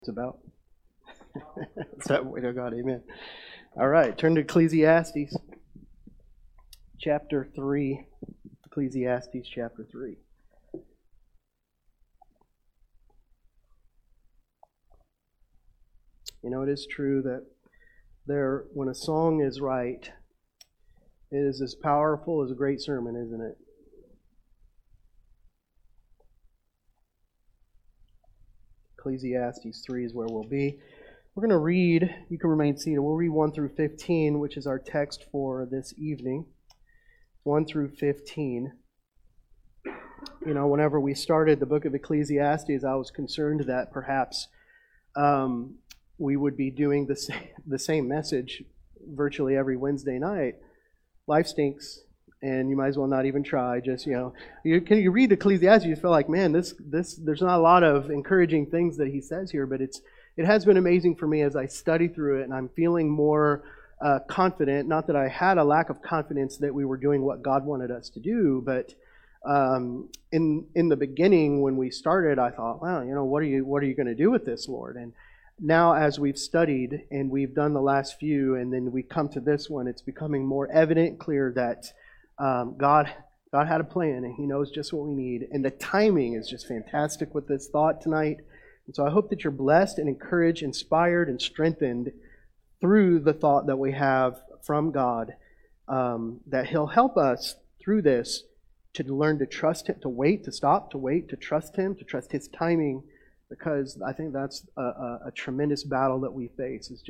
It's about. Is that way to God? Amen. All right, turn to Ecclesiastes chapter 3. Ecclesiastes chapter 3. You know, it is true that when a song is right, it is as powerful as a great sermon, isn't it? Ecclesiastes 3 is where we'll be. We're going to read, you can remain seated, we'll read 1 through 15, which is our text for this evening. 1 through 15. You know, whenever we started the book of Ecclesiastes, I was concerned that perhaps we would be doing the same message virtually every Wednesday night. Life stinks, and you might as well not even try. Just, you read Ecclesiastes, you feel like, man, this there's not a lot of encouraging things that he says here, but it has been amazing for me as I study through it, and I'm feeling more confident. Not that I had a lack of confidence that we were doing what God wanted us to do, but in the beginning when we started, I thought, wow, what are you going to do with this, Lord? And now as we've studied and we've done the last few, and then we come to this one, it's becoming more evident, clear that God had a plan, and He knows just what we need. And the timing is just fantastic with this thought tonight. And so I hope that you're blessed and encouraged, inspired, and strengthened through the thought that we have from God, that He'll help us through this to learn to trust Him, to wait, to stop, to wait, to trust Him, to trust His timing, because I think that's a tremendous battle that we face. It's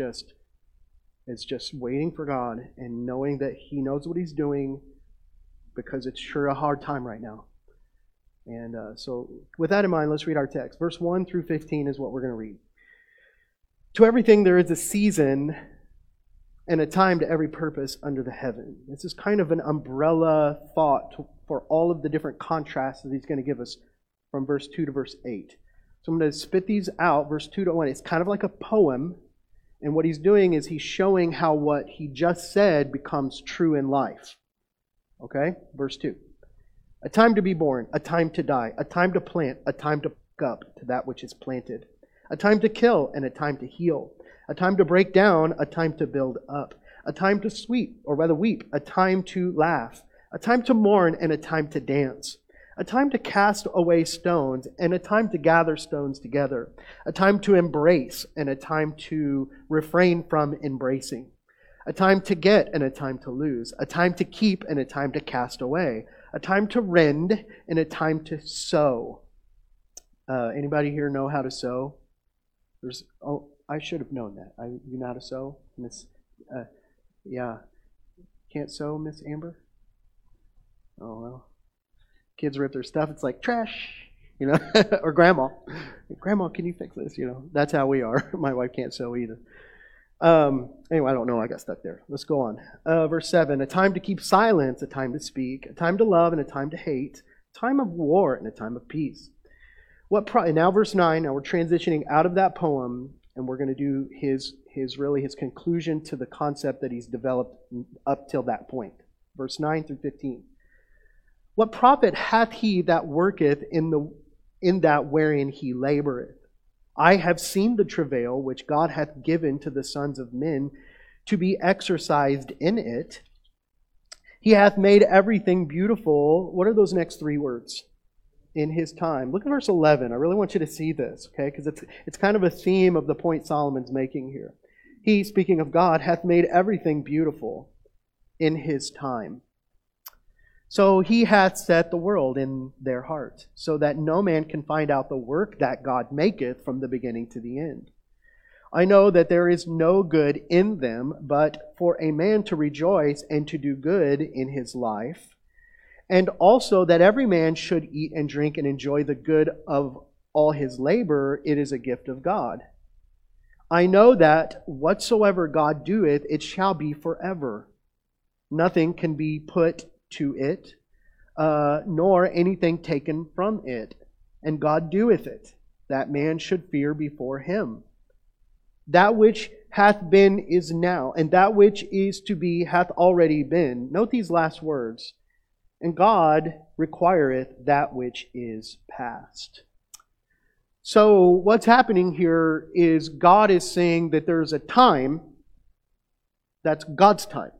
just waiting for God and knowing that He knows what He's doing, because it's sure a hard time right now. And so with that in mind, let's read our text. Verse 1 through 15 is what we're going to read. To everything there is a season and a time to every purpose under the heaven. This is kind of an umbrella thought for all of the different contrasts that he's going to give us from verse 2 to verse 8. So I'm going to spit these out, verse 2 to 1. It's kind of like a poem. And what he's doing is he's showing how what he just said becomes true in life. Okay? Verse 2. A time to be born, a time to die, a time to plant, a time to pick up to that which is planted. A time to kill and a time to heal. A time to break down, a time to build up. A time to weep, a time to laugh. A time to mourn and a time to dance. A time to cast away stones and a time to gather stones together. A time to embrace and a time to refrain from embracing. A time to get and a time to lose. A time to keep and a time to cast away. A time to rend and a time to sow. Anybody here know how to sew? I should have known that. You know how to sew, Miss? Yeah, can't sew, Miss Amber. Oh well, kids rip their stuff. It's like trash, or grandma. Grandma, can you fix this? That's how we are. My wife can't sew either. Anyway, I don't know. I got stuck there. Let's go on. Verse 7, a time to keep silence, a time to speak, a time to love and a time to hate, a time of war and a time of peace. Now verse 9, now we're transitioning out of that poem, and we're going to do his conclusion to the concept that he's developed up till that point. Verse 9 through 15. What profit hath he that worketh in that wherein he laboureth? I have seen the travail which God hath given to the sons of men to be exercised in it. He hath made everything beautiful. What are those next three words? In His time. Look at verse 11. I really want you to see this, okay? Because it's kind of a theme of the point Solomon's making here. He, speaking of God, hath made everything beautiful in His time. So He hath set the world in their heart, so that no man can find out the work that God maketh from the beginning to the end. I know that there is no good in them, but for a man to rejoice and to do good in his life, and also that every man should eat and drink and enjoy the good of all his labor, it is a gift of God. I know that whatsoever God doeth, it shall be forever. Nothing can be put to it, nor anything taken from it. And God doeth it, that man should fear before Him. That which hath been is now, and that which is to be hath already been. Note these last words. And God requireth that which is past. So what's happening here is God is saying that there's a time that's God's time.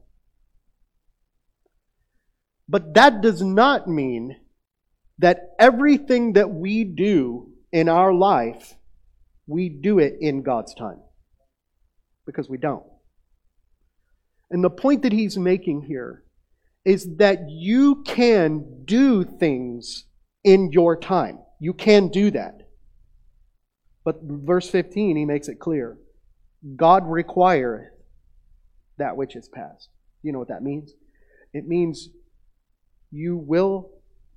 But that does not mean that everything that we do in our life, we do it in God's time. Because we don't. And the point that he's making here is that you can do things in your time. You can do that. But verse 15, he makes it clear. God requireth that which is past. You know what that means? It means you will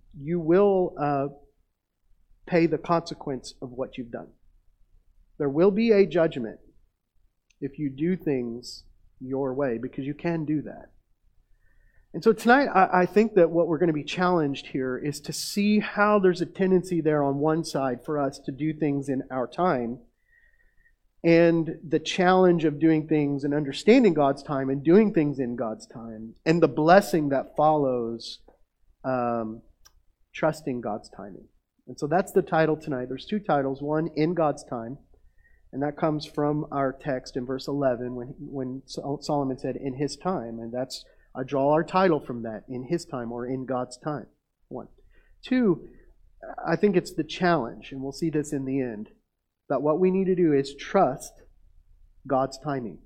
pay the consequence of what you've done. There will be a judgment if you do things your way, because you can do that. And so tonight, I think that what we're going to be challenged here is to see how there's a tendency there on one side for us to do things in our time, and the challenge of doing things and understanding God's time and doing things in God's time, and the blessing that follows trusting God's timing. And so that's the title tonight. There's two titles. One, In God's Time, and that comes from our text in verse 11 when Solomon said, in his time. And I draw our title from that, in his time or in God's time. One. Two, I think it's the challenge, and we'll see this in the end, that what we need to do is trust God's timing.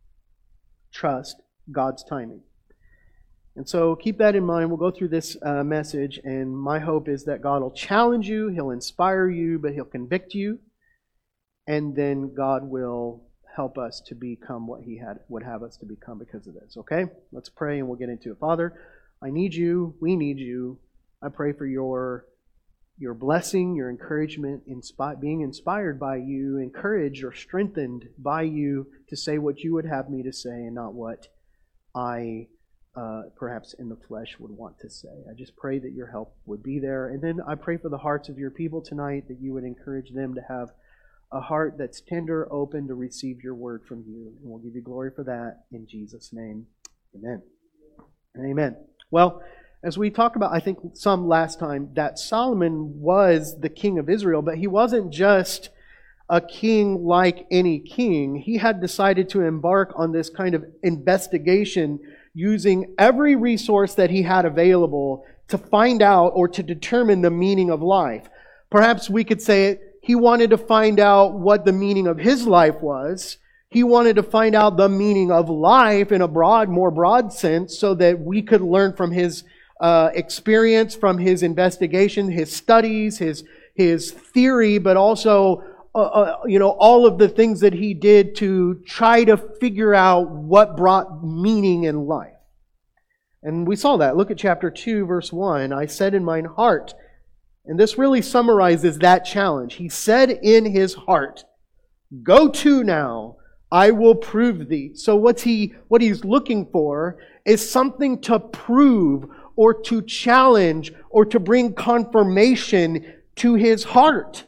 Trust God's timing. And so keep that in mind. We'll go through this message, and my hope is that God will challenge you, He'll inspire you, but He'll convict you, and then God will help us to become what He would have us to become because of this. Okay? Let's pray and we'll get into it. Father, I need you. We need you. I pray for your blessing, your encouragement, being inspired by you, encouraged or strengthened by you to say what you would have me to say and not what I perhaps in the flesh would want to say. I just pray that your help would be there. And then I pray for the hearts of your people tonight, that you would encourage them to have a heart that's tender, open to receive your word from you. And we'll give you glory for that in Jesus' name. Amen. And amen. Well, as we talked about, I think some last time, that Solomon was the king of Israel, but he wasn't just a king like any king. He had decided to embark on this kind of investigation using every resource that he had available to find out or to determine the meaning of life. Perhaps we could say it, he wanted to find out what the meaning of his life was. He wanted to find out the meaning of life in a more broad sense, so that we could learn from his experience, from his investigation, his studies, his theory, but also all of the things that he did to try to figure out what brought meaning in life. And we saw that. Look at chapter 2, verse 1. I said in mine heart. And this really summarizes that challenge. He said in his heart, go to now, I will prove thee. So what he's looking for is something to prove or to challenge or to bring confirmation to his heart.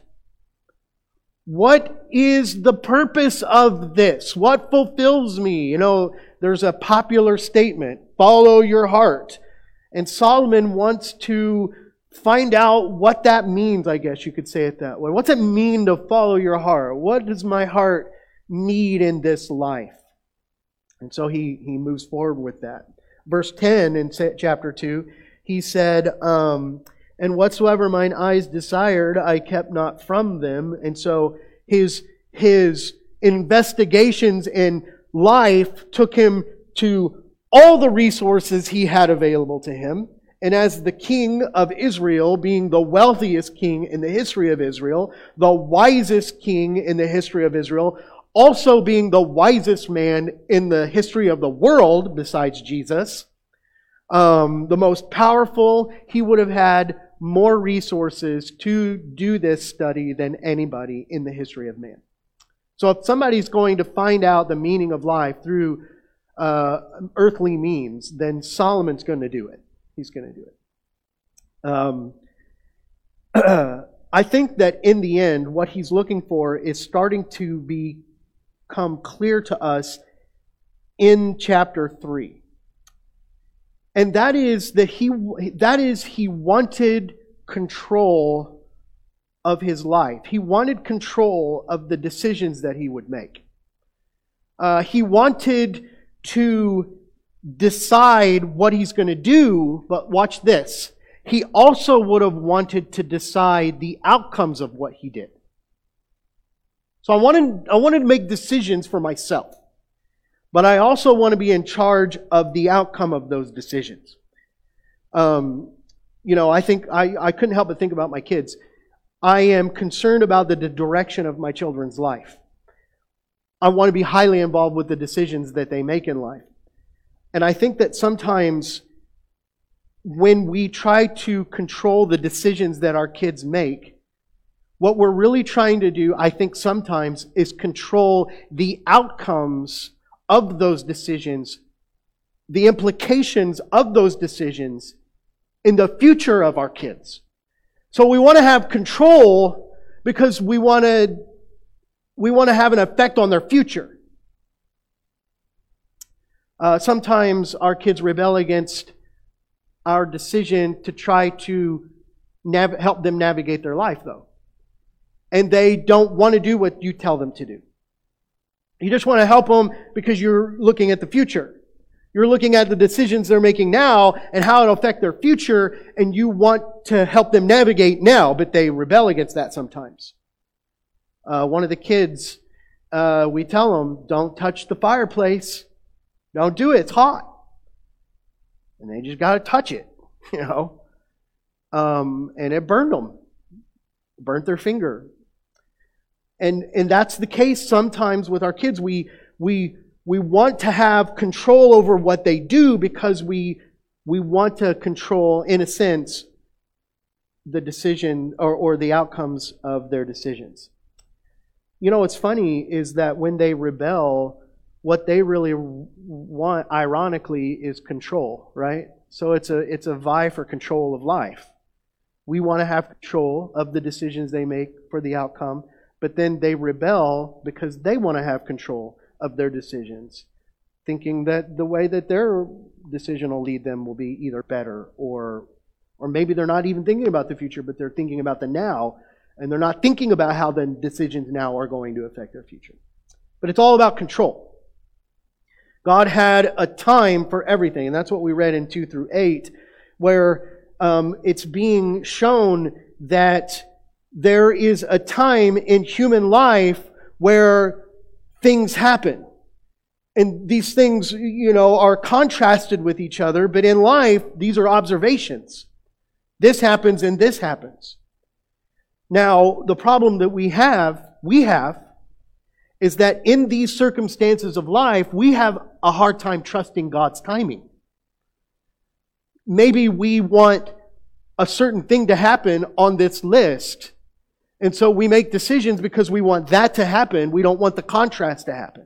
What is the purpose of this? What fulfills me? There's a popular statement, follow your heart. And Solomon wants to find out what that means, I guess you could say it that way. What's it mean to follow your heart? What does my heart need in this life? And so he moves forward with that. Verse 10 in chapter 2, he said, and whatsoever mine eyes desired, I kept not from them. And so his investigations in life took him to all the resources he had available to him. And as the king of Israel, being the wealthiest king in the history of Israel, the wisest king in the history of Israel, also being the wisest man in the history of the world besides Jesus, the most powerful, he would have had more resources to do this study than anybody in the history of man. So if somebody's going to find out the meaning of life through earthly means, then Solomon's going to do it. He's going to do it. I think that in the end, what he's looking for is starting to become clear to us in chapter 3. And that is that he wanted control of his life. He wanted control of the decisions that he would make. He wanted to decide what he's going to do, but watch this. He also would have wanted to decide the outcomes of what he did. So I wanted to make decisions for myself, but I also want to be in charge of the outcome of those decisions. I think I couldn't help but think about my kids. I am concerned about the direction of my children's life. I want to be highly involved with the decisions that they make in life. And I think that sometimes when we try to control the decisions that our kids make, what we're really trying to do, I think sometimes, is control the outcomes of those decisions, the implications of those decisions in the future of our kids. So we want to have control because we want to have an effect on their future. Sometimes our kids rebel against our decision to try to help them navigate their life, though. And they don't want to do what you tell them to do. You just want to help them because you're looking at the future. You're looking at the decisions they're making now and how it'll affect their future, and you want to help them navigate now, but they rebel against that sometimes. One of the kids, we tell them, don't touch the fireplace. Don't do it. It's hot. And they just got to touch it, and it burned them. Burnt their finger. And that's the case sometimes with our kids. We want to have control over what they do because we want to control, in a sense, the decision or the outcomes of their decisions. What's funny is that when they rebel, what they really want, ironically, is control, right? So it's a vie for control of life. We want to have control of the decisions they make for the outcome, but then they rebel because they want to have control of their decisions, thinking that the way that their decision will lead them will be either better or maybe they're not even thinking about the future, but they're thinking about the now, and they're not thinking about how the decisions now are going to affect their future. But it's all about control. God had a time for everything, and that's what we read in 2 through 8, where it's being shown that there is a time in human life where things happen. And these things, are contrasted with each other, but in life, these are observations. This happens and this happens. Now, the problem that we have, is that in these circumstances of life, we have a hard time trusting God's timing. Maybe we want a certain thing to happen on this list, and so we make decisions because we want that to happen. We don't want the contrast to happen.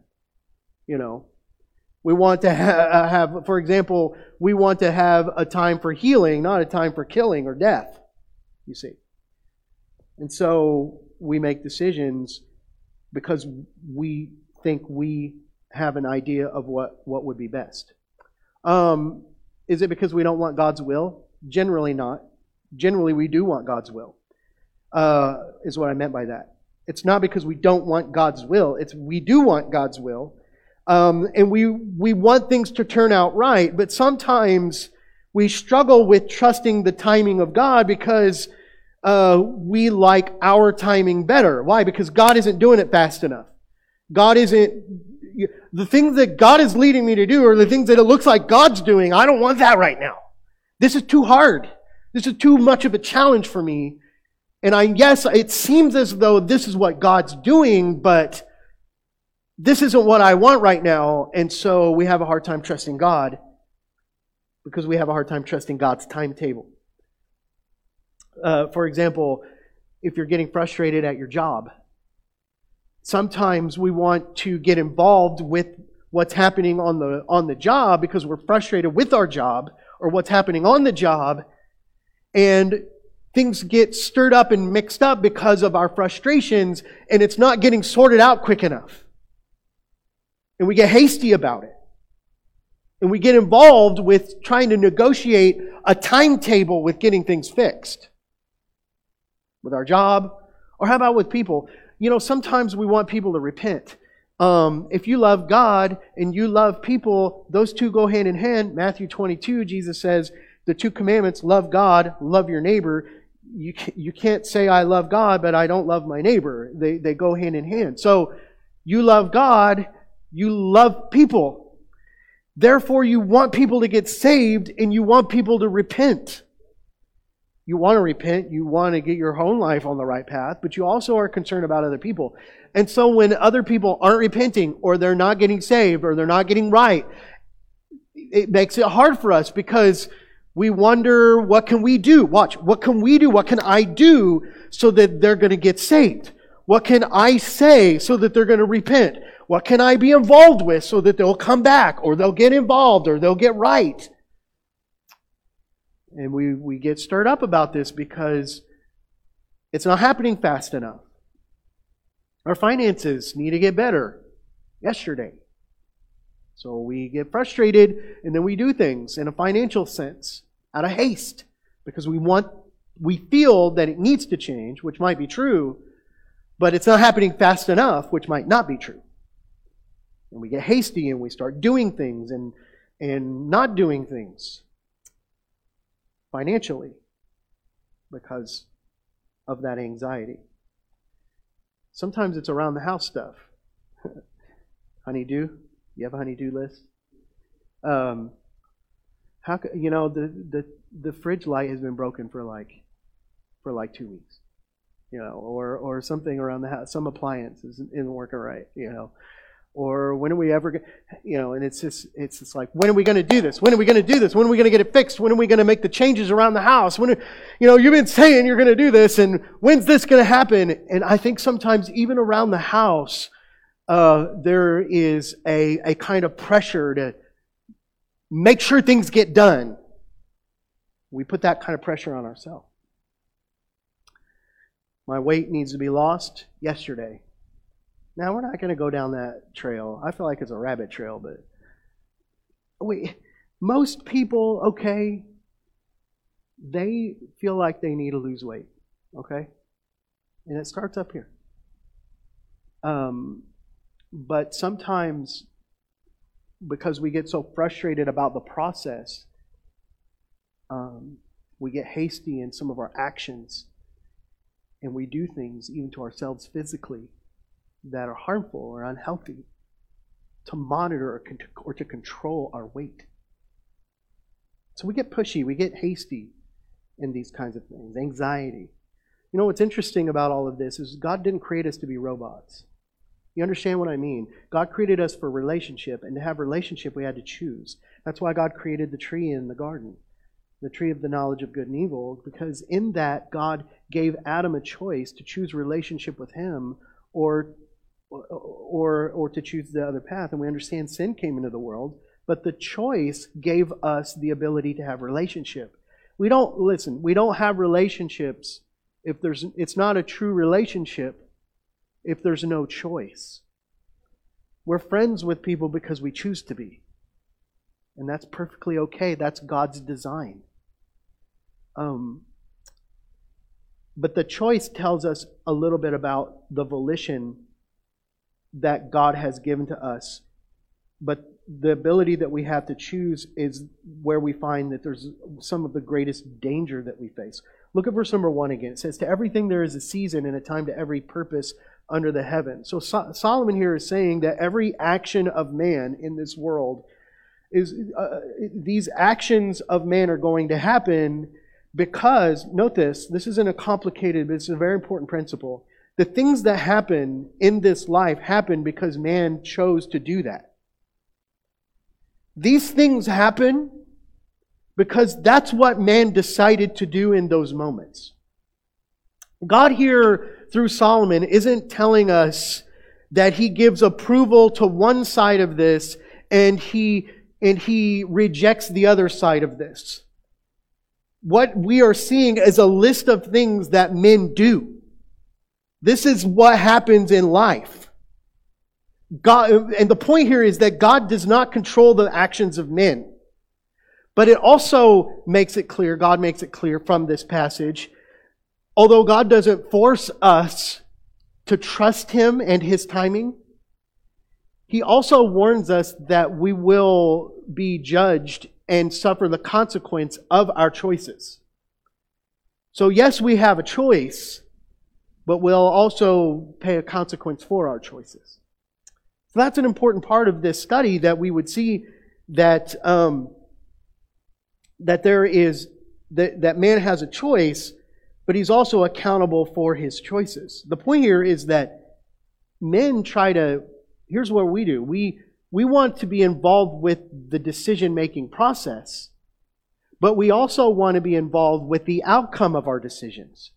We want to have, for example, we want to have a time for healing, not a time for killing or death, you see. And so we make decisions because we think we have an idea of what would be best. Is it because we don't want God's will? Generally not. Generally we do want God's will, is what I meant by that. It's not because we don't want God's will. It's we do want God's will. And we want things to turn out right, but sometimes we struggle with trusting the timing of God because we like our timing better. Why? Because God isn't doing it fast enough. The things that God is leading me to do are the things that it looks like God's doing. I don't want that right now. This is too hard. This is too much of a challenge for me. And yes, it seems as though this is what God's doing, but this isn't what I want right now. And so we have a hard time trusting God because we have a hard time trusting God's timetable. For example, if you're getting frustrated at your job, sometimes we want to get involved with what's happening on the job because we're frustrated with our job or what's happening on the job, and things get stirred up and mixed up because of our frustrations, and it's not getting sorted out quick enough. And we get hasty about it. And we get involved with trying to negotiate a timetable with getting things fixed. With our job, Or how about with people? Sometimes we want people to repent. If you love God and you love people, those two go hand in hand. Matthew 22, Jesus says, the two commandments, love God, love your neighbor. You can't say I love God, but I don't love my neighbor. They go hand in hand. So you love God, you love people. Therefore, you want people to get saved and you want people to repent. You want to repent, you want to get your own life on the right path, but you also are concerned about other people. And so when other people aren't repenting, or they're not getting saved, or they're not getting right, it makes it hard for us because we wonder, what can we do? Watch, what can we do? What can I do so that they're going to get saved? What can I say so that they're going to repent? What can I be involved with so that they'll come back, or they'll get involved, or they'll get right? And we get stirred up about this because it's not happening fast enough. Our finances need to get better yesterday. So we get frustrated and then we do things in a financial sense out of haste because we feel that it needs to change, which might be true, but it's not happening fast enough, which might not be true. And we get hasty and we start doing things and not doing things financially because of that anxiety. Sometimes it's around the house stuff. Honeydew? You have a honeydew list? The fridge light has been broken for like 2 weeks. Or something around the house, some appliance isn't working right, Or when are we ever and it's just like, when are we going to do this? When are we going to do this? When are we going to get it fixed? When are we going to make the changes around the house? You've been saying you're going to do this, and when's this going to happen? And I think sometimes even around the house, there is a kind of pressure to make sure things get done. We put that kind of pressure on ourselves. My weight needs to be lost yesterday. Now, we're not going to go down that trail. I feel like it's a rabbit trail, but most people, okay, they feel like they need to lose weight, okay? And it starts up here. But sometimes, because we get so frustrated about the process, we get hasty in some of our actions, and we do things even to ourselves physically that are harmful or unhealthy to monitor or to control our weight. So we get pushy, we get hasty in these kinds of things. Anxiety. What's interesting about all of this is God didn't create us to be robots. You understand what I mean? God created us for relationship, and to have relationship we had to choose. That's why God created the tree in the garden, the tree of the knowledge of good and evil, because in that God gave Adam a choice to choose relationship with Him or to choose the other path. And we understand sin came into the world, but the choice gave us the ability to have relationship. We don't have relationships it's not a true relationship if there's no choice. We're friends with people because we choose to be. And that's perfectly okay. That's God's design. But the choice tells us a little bit about the volition that God has given to us. But the ability that we have to choose is where we find that there's some of the greatest danger that we face. Look at verse number 1 again. It says, to everything there is a season and a time to every purpose under the heaven. So Solomon here is saying that every action of man in this world is these actions of man are going to happen because, note this isn't a complicated, but it's a very important principle. The things that happen in this life happen because man chose to do that. These things happen because that's what man decided to do in those moments. God here, through Solomon, isn't telling us that He gives approval to one side of this and He rejects the other side of this. What we are seeing is a list of things that men do. This is what happens in life. God, and the point here is that God does not control the actions of men. But it also makes it clear, God makes it clear from this passage, Although God doesn't force us to trust Him and His timing, He also warns us that we will be judged and suffer the consequence of our choices. So yes, we have a choice, but we'll also pay a consequence for our choices. So that's an important part of this study, that we would see that that man has a choice, but he's also accountable for his choices. The point here is that men here's what we do. We want to be involved with the decision-making process, but we also want to be involved with the outcome of our decisions.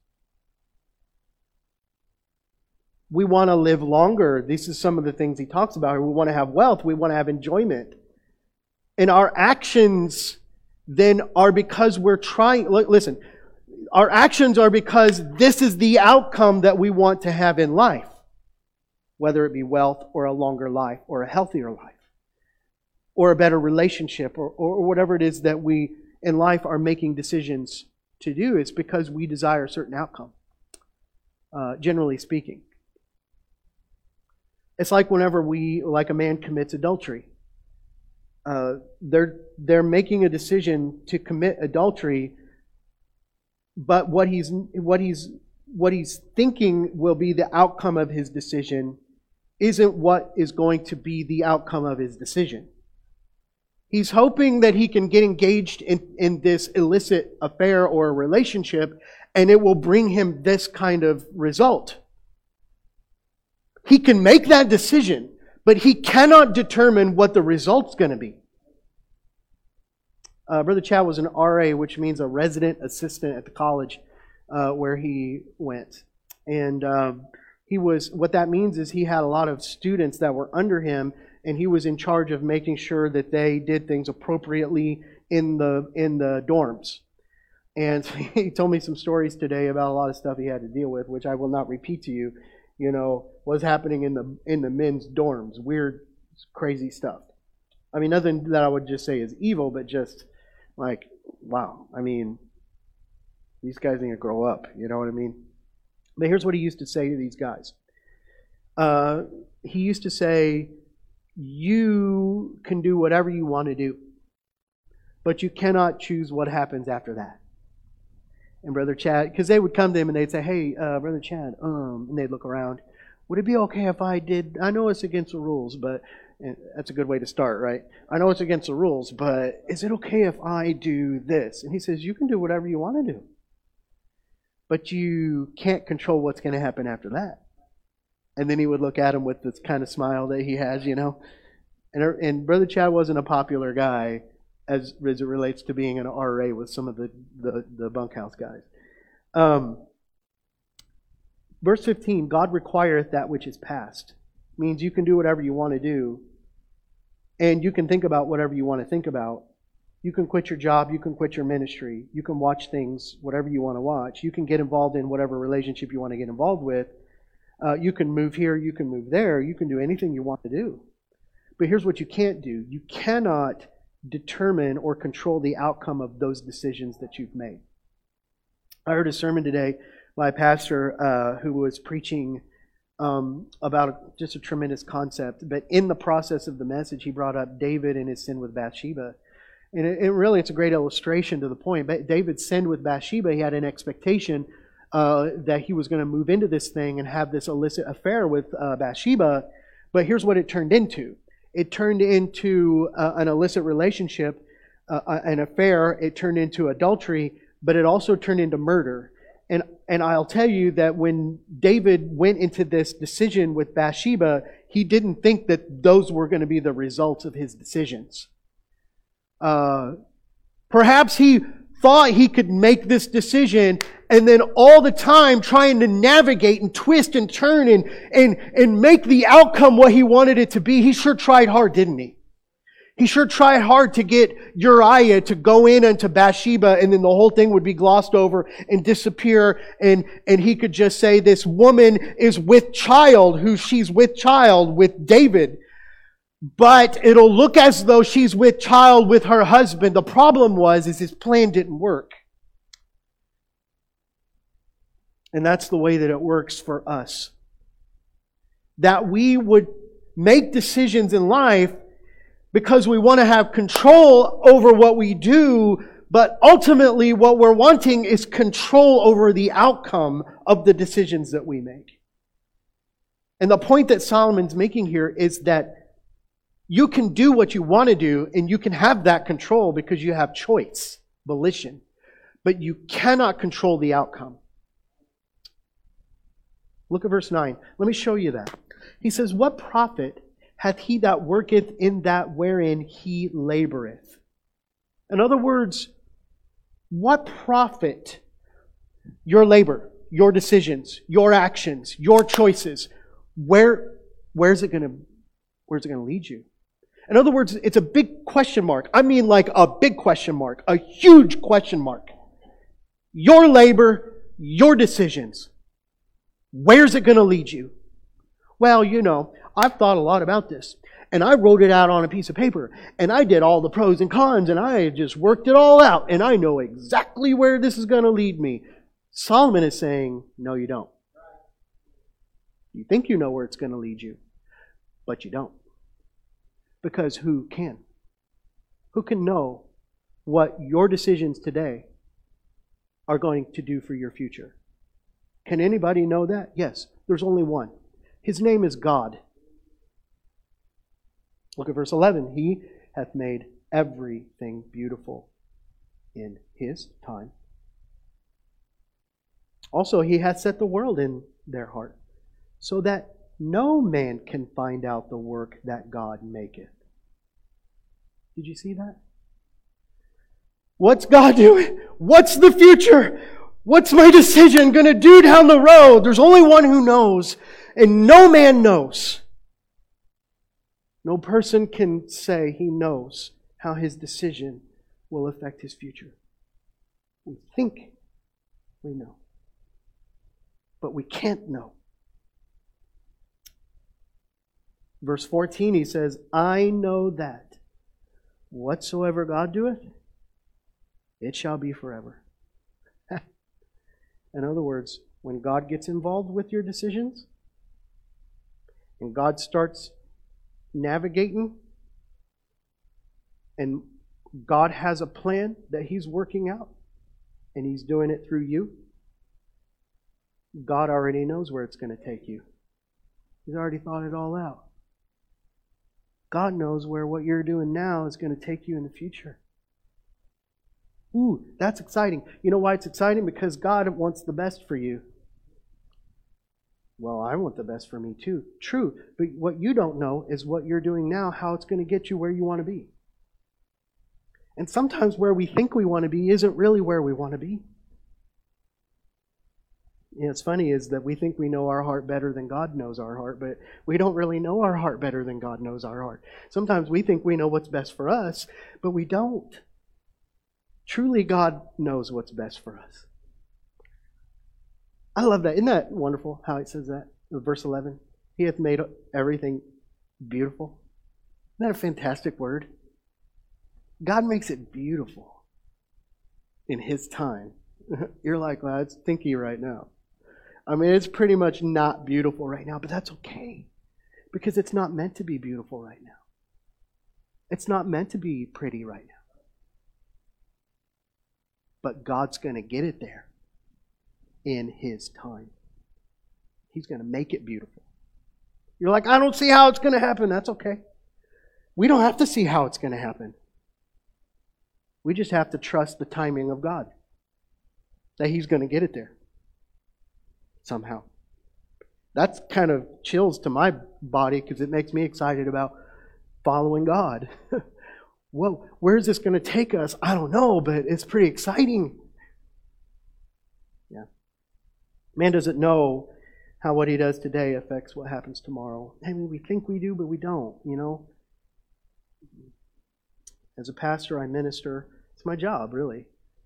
We want to live longer. This is some of the things he talks about. We want to have wealth. We want to have enjoyment. And our actions then are because we're trying. Listen, our actions are because this is the outcome that we want to have in life. Whether it be wealth or a longer life or a healthier life or a better relationship or whatever it is that we in life are making decisions to do. It's because we desire a certain outcome, generally speaking. It's like whenever a man commits adultery. They're making a decision to commit adultery, but what he's thinking will be the outcome of his decision isn't what is going to be the outcome of his decision. He's hoping that he can get engaged in this illicit affair or a relationship, and it will bring him this kind of result. He can make that decision, but he cannot determine what the result's going to be. Brother Chad was an RA, which means a resident assistant at the college where he went. And what that means is he had a lot of students that were under him, and he was in charge of making sure that they did things appropriately in the dorms. And he told me some stories today about a lot of stuff he had to deal with, which I will not repeat to you. You know, what's happening in the men's dorms. Weird, crazy stuff. I mean, nothing that I would just say is evil, but just like, wow. I mean, these guys need to grow up. You know what I mean? But here's what he used to say to these guys. He used to say, you can do whatever you want to do, but you cannot choose what happens after that. And Brother Chad, because they would come to him and they'd say, hey, Brother Chad, and they'd look around. Would it be okay if I know it's against the rules, but that's a good way to start, right? I know it's against the rules, but is it okay if I do this? And he says, you can do whatever you want to do, but you can't control what's going to happen after that. And then he would look at him with this kind of smile that he has, you know. And Brother Chad wasn't a popular guy as it relates to being an RA with some of the bunkhouse guys. Verse 15, God requireth that which is past. Means you can do whatever you want to do, and you can think about whatever you want to think about. You can quit your job, you can quit your ministry, you can watch things, whatever you want to watch. You can get involved in whatever relationship you want to get involved with. You can move here, you can move there, you can do anything you want to do. But here's what you can't do. You cannot determine or control the outcome of those decisions that you've made. I heard a sermon today by a pastor who was preaching about just a tremendous concept. But in the process of the message, he brought up David and his sin with Bathsheba. And it's a great illustration to the point. But David sinned with Bathsheba. He had an expectation that he was going to move into this thing and have this illicit affair with Bathsheba. But here's what it turned into. It turned into an illicit relationship, an affair. It turned into adultery, but it also turned into murder. And I'll tell you that when David went into this decision with Bathsheba, he didn't think that those were going to be the results of his decisions. Perhaps he thought he could make this decision, and then all the time trying to navigate and twist and turn and make the outcome what he wanted it to be. He sure tried hard, didn't he? He sure tried hard to get Uriah to go in unto Bathsheba, and then the whole thing would be glossed over and disappear, and he could just say, this woman is with child, she's with child with David. But it'll look as though she's with child with her husband. The problem is his plan didn't work. And that's the way that it works for us. That we would make decisions in life because we want to have control over what we do, but ultimately what we're wanting is control over the outcome of the decisions that we make. And the point that Solomon's making here is that you can do what you want to do and you can have that control because you have choice, volition. But you cannot control the outcome. Look at verse 9. Let me show you that. He says, "What profit hath he that worketh in that wherein he laboureth?" In other words, what profit your labor, your decisions, your actions, your choices, where's it going to lead you? In other words, it's a big question mark. I mean like a big question mark, a huge question mark. Your labor, your decisions. Where's it going to lead you? Well, I've thought a lot about this. And I wrote it out on a piece of paper. And I did all the pros and cons. And I just worked it all out. And I know exactly where this is going to lead me. Solomon is saying, no, you don't. You think you know where it's going to lead you. But you don't. Because who can? Who can know what your decisions today are going to do for your future? Can anybody know that? Yes, there's only one. His name is God. Look at verse 11. He hath made everything beautiful in His time. Also, He hath set the world in their heart, so that no man can find out the work that God maketh. Did you see that? What's God doing? What's the future? What's my decision going to do down the road? There's only one who knows, and no man knows. No person can say he knows how his decision will affect his future. We think we know, but we can't know. Verse 14, he says, "I know that whatsoever God doeth, it shall be forever." In other words, when God gets involved with your decisions, and God starts navigating, and God has a plan that He's working out, and He's doing it through you, God already knows where it's going to take you. He's already thought it all out. God knows where what you're doing now is going to take you in the future. Ooh, that's exciting. You know why it's exciting? Because God wants the best for you. Well, I want the best for me too. True. But what you don't know is what you're doing now, how it's going to get you where you want to be. And sometimes where we think we want to be isn't really where we want to be. It's funny is that we think we know our heart better than God knows our heart, but we don't really know our heart better than God knows our heart. Sometimes we think we know what's best for us, but we don't. Truly, God knows what's best for us. I love that. Isn't that wonderful how it says that? Verse 11. He hath made everything beautiful. Isn't that a fantastic word? God makes it beautiful in His time. You're like, well, it's stinky right now. I mean, it's pretty much not beautiful right now, but that's okay. Because it's not meant to be beautiful right now. It's not meant to be pretty right now. But God's going to get it there in His time. He's going to make it beautiful. You're like, I don't see how it's going to happen. That's okay. We don't have to see how it's going to happen. We just have to trust the timing of God. That He's going to get it there. Somehow. That's kind of chills to my body because it makes me excited about following God. Well, where's this going to take us? I don't know, but it's pretty exciting. Yeah. Man doesn't know how what he does today affects what happens tomorrow. I mean, we think we do, but we don't, As a pastor, I minister. It's my job, really.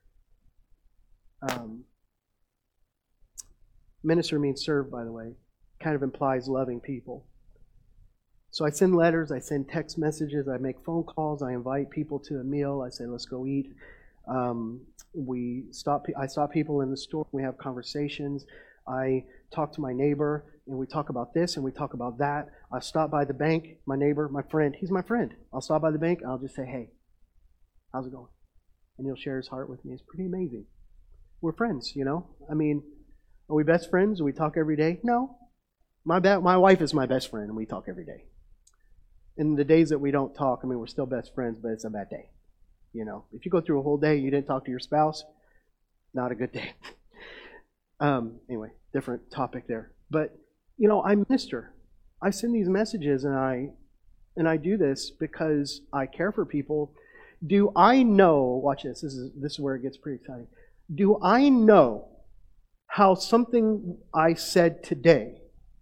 Minister means serve, by the way. Kind of implies loving people. So I send letters, I send text messages, I make phone calls, I invite people to a meal, I say, let's go eat. I stop people in the store, we have conversations. I talk to my neighbor, and we talk about this and we talk about that. I stop by the bank, my neighbor, my friend, he's my friend. I'll stop by the bank, and I'll just say, hey, how's it going? And he'll share his heart with me. It's pretty amazing. We're friends, you know? I mean, are we best friends? Do we talk every day? No. My wife is my best friend, and we talk every day. In the days that we don't talk, I mean, we're still best friends, but it's a bad day. You know, if you go through a whole day, you didn't talk to your spouse, not a good day. Anyway, different topic there. But, you know, I minister. I send these messages, and I do this because I care for people. Do I know, watch this, this is where it gets pretty exciting. Do I know how something I said today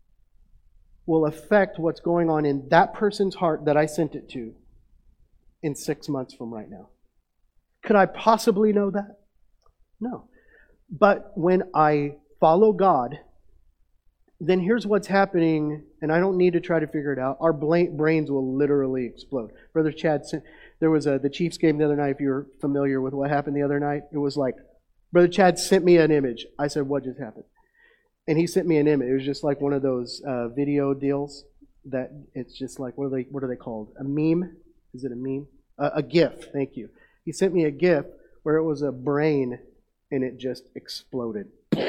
will affect what's going on in that person's heart that I sent it to in 6 months from right now? Could I possibly know that? No. But when I follow God, then here's what's happening, and I don't need to try to figure it out. Our brains will literally explode. Brother Chad, there was the Chiefs game the other night, if you're familiar with what happened the other night. It was like, Brother Chad sent me an image. I said, what just happened? And he sent me an image. It was just like one of those video deals that it's just like, what are they called? A meme? Is it a meme? A GIF, thank you. He sent me a GIF where it was a brain and it just exploded.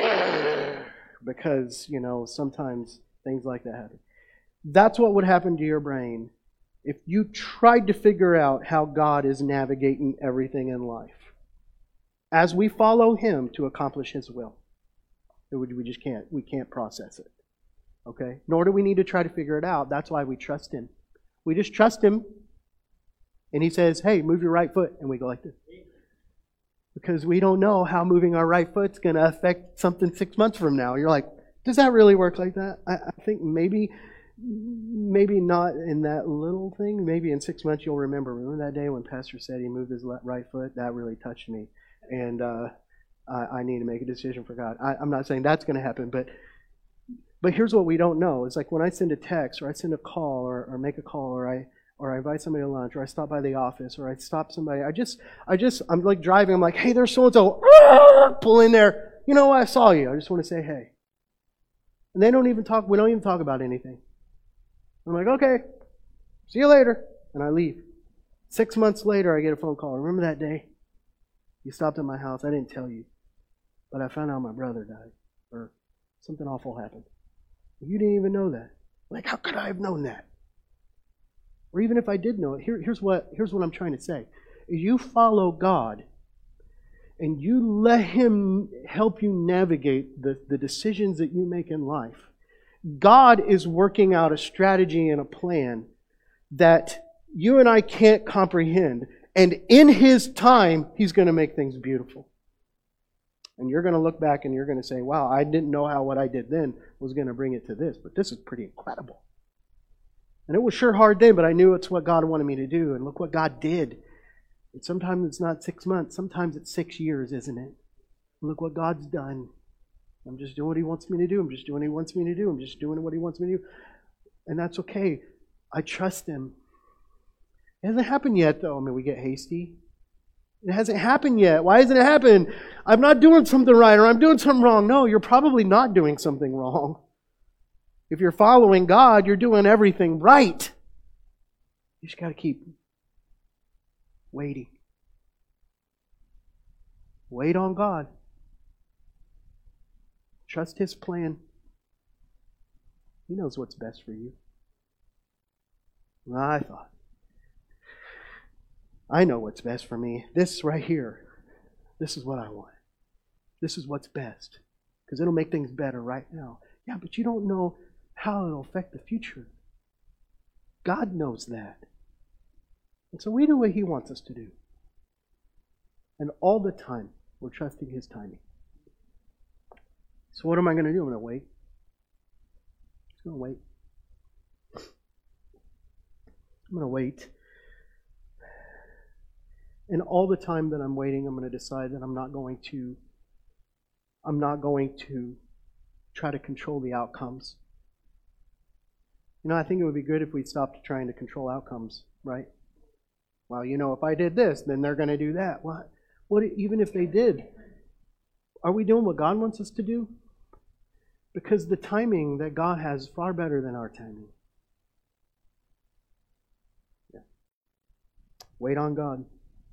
Because, you know, sometimes things like that happen. That's what would happen to your brain if you tried to figure out how God is navigating everything in life as we follow Him to accomplish His will. We just can't. We can't process it. Okay? Nor do we need to try to figure it out. That's why we trust Him. We just trust Him. And He says, hey, move your right foot. And we go like this. Because we don't know how moving our right foot's going to affect something 6 months from now. You're like, does that really work like that? I think maybe not in that little thing. Maybe in 6 months you'll remember. Remember that day when Pastor said he moved his right foot? That really touched me. And I need to make a decision for God. I'm not saying that's going to happen, but here's what we don't know. It's like when I send a text or I send a call or make a call or I invite somebody to lunch or I stop by the office or I stop somebody. I'm like driving. I'm like, hey, there's so-and-so. Pull in there. You know what? I saw you. I just want to say hey. And they don't even talk. We don't even talk about anything. I'm like, okay, see you later. And I leave. 6 months later, I get a phone call. Remember that day? You stopped at my house. I didn't tell you. But I found out my brother died. Or something awful happened. You didn't even know that. Like, how could I have known that? Or even if I did know it, here's what I'm trying to say. You follow God and you let Him help you navigate the decisions that you make in life. God is working out a strategy and a plan that you and I can't comprehend. And in His time, He's going to make things beautiful. And you're going to look back and you're going to say, wow, I didn't know how what I did then was going to bring it to this. But this is pretty incredible. And it was sure hard then, but I knew it's what God wanted me to do. And look what God did. And sometimes it's not 6 months. Sometimes it's 6 years, isn't it? Look what God's done. I'm just doing what He wants me to do. I'm just doing what He wants me to do. I'm just doing what He wants me to do. And that's okay. I trust Him. It hasn't happened yet, though. I mean, we get hasty. It hasn't happened yet. Why hasn't it happened? I'm not doing something right or I'm doing something wrong. No, you're probably not doing something wrong. If you're following God, you're doing everything right. You just got to keep waiting. Wait on God. Trust His plan. He knows what's best for you. I know what's best for me. This right here, this is what I want. This is what's best. Because it'll make things better right now. Yeah, but you don't know how it'll affect the future. God knows that. And so we do what He wants us to do. And all the time, we're trusting His timing. So what am I going to do? I'm going to wait. I'm going to wait. I'm going to wait. And all the time that I'm waiting, I'm going to decide that I'm not going to try to control the outcomes. You know, I think it would be good if we stopped trying to control outcomes, right? Well, you know, if I did this, then they're going to do that. What even if they did? Are we doing what God wants us to do? Because the timing that God has is far better than our timing. Yeah. Wait on God.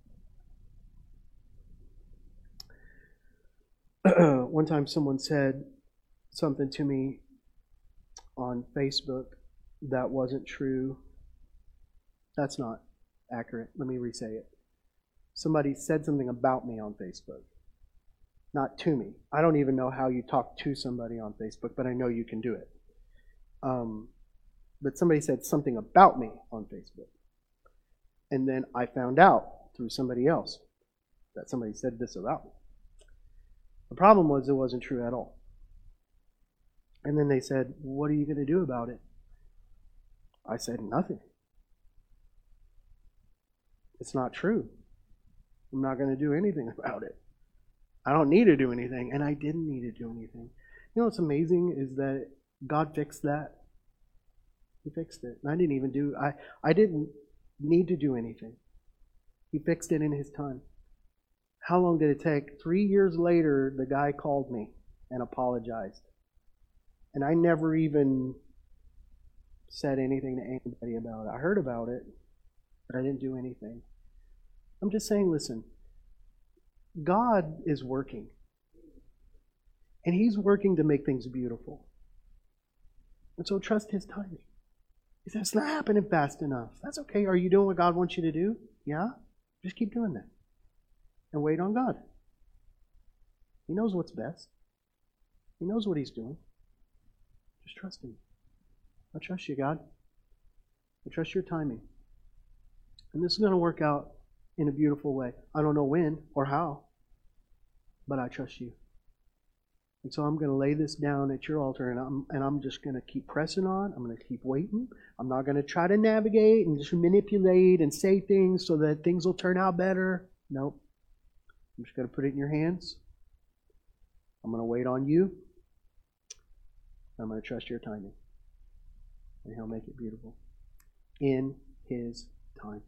One time someone said something to me on Facebook that wasn't true. That's not accurate. Let me re-say it. Somebody said something about me on Facebook. Not to me. I don't even know how you talk to somebody on Facebook, but I know you can do it. But somebody said something about me on Facebook. And then I found out through somebody else that somebody said this about me. The problem was it wasn't true at all. And then they said, what are you going to do about it? I said, nothing. It's not true. I'm not going to do anything about it. I don't need to do anything, and I didn't need to do anything. You know what's amazing is that God fixed that. He fixed it. And I didn't need to do anything. He fixed it in His time. How long did it take? 3 years later, the guy called me and apologized. And I never even said anything to anybody about it. I heard about it, but I didn't do anything. I'm just saying, listen, God is working. And He's working to make things beautiful. And so trust His timing. He says, it's not happening fast enough. That's okay. Are you doing what God wants you to do? Yeah? Just keep doing that. And wait on God. He knows what's best. He knows what He's doing. Just trust Him. I trust you, God. I trust your timing. And this is going to work out in a beautiful way. I don't know when or how, but I trust you. And so I'm going to lay this down at your altar, and I'm just going to keep pressing on. I'm going to keep waiting. I'm not going to try to navigate and just manipulate and say things so that things will turn out better. Nope. I'm just going to put it in your hands. I'm going to wait on you. I'm going to trust your timing. And He'll make it beautiful. In His time.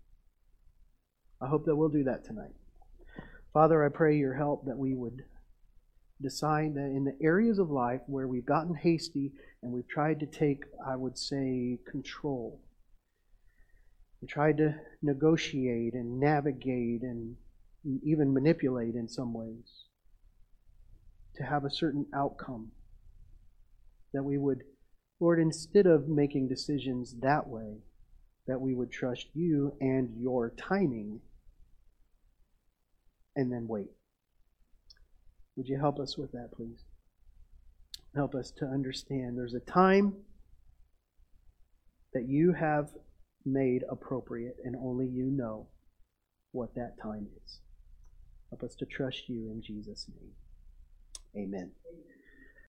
I hope that we'll do that tonight. Father, I pray your help that we would decide that in the areas of life where we've gotten hasty and we've tried to take, I would say, control. We tried to negotiate and navigate and even manipulate in some ways to have a certain outcome. That we would, Lord, instead of making decisions that way, that we would trust you and your timing and then wait. Would you help us with that, please? Help us to understand there's a time that you have made appropriate, and only you know what that time is. Help us to trust you in Jesus' name. Amen.